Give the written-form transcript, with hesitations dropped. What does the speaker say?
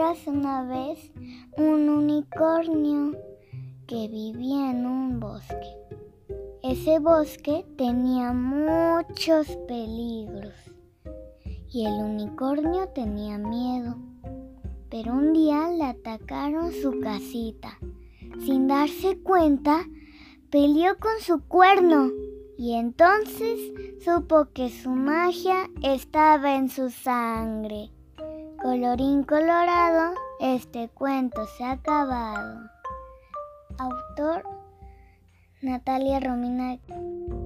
Érase una vez un unicornio que vivía en un bosque. Ese bosque tenía muchos peligros y el unicornio tenía miedo. Pero un día le atacaron su casita. Sin darse cuenta, peleó con su cuerno y entonces supo que su magia estaba en su sangre. Colorín colorado, este cuento se ha acabado. Autor: Natalia Romina.